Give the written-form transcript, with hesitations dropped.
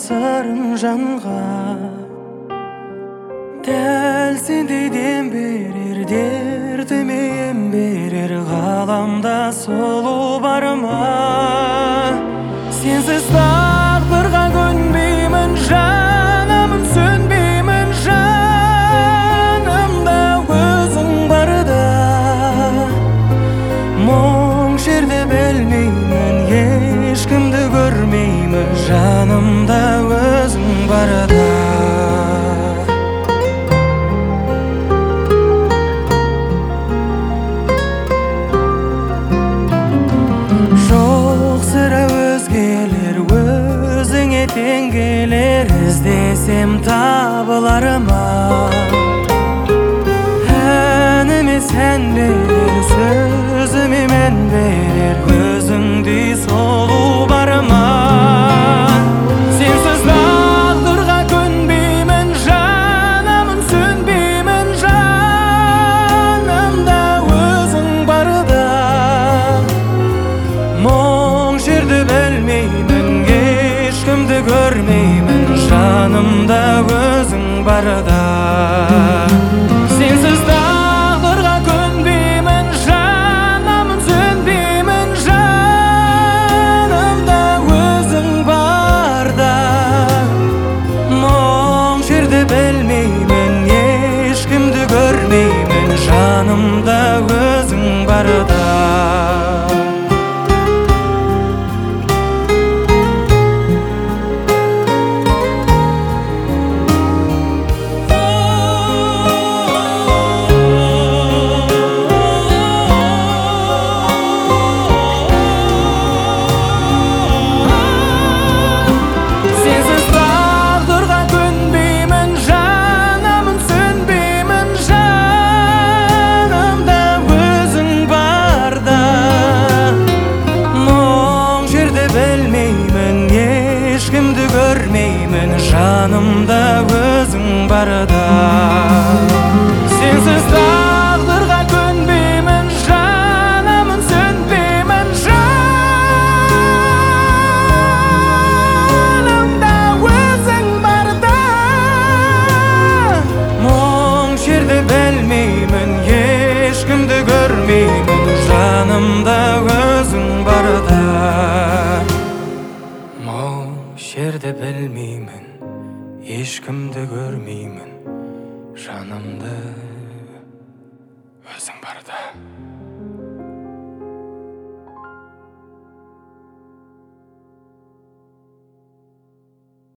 sırın janға. Дәл сендей дем берер, дертіме ем берер, ғаламда сұлу бар ма? Сенсіз тағдырға көнбеймін, жанымын сөнбеймін, жанымда өзің барда. Мұң жерде білмеймін, ешкімді көрмеймін, жанымда өзің барда. Тең келер, іздесем табылар ма? Әніме сән берер, сөзіме мән берер, өзіңдей сұлу бар ма? Сенсіз тағдырға көнбеймін, жанымын сөнбеймін, жанымда өзің барда. Мұң жерді білмеймін, ешкімді көрмеймін, жанымда өзің барда. Сенсіз тағдырға көнбеймін, жанымын сөнбеймін, жанымда өзің барда. Мұң жерді білмеймін, ешкімді көрмеймін, жанымда өзің барда. Ешкімді көрмеймін, жанымда өзің барда. Сенсіз тағдырға көнбеймін, жанымын сөнбеймін, жанымда өзің барда. Мұң жерді білмеймін, ешкімді көрмеймін, жанымда өзің барда. Жерді білмеймін, ешкімді көрмеймін, жанымда өзің барда.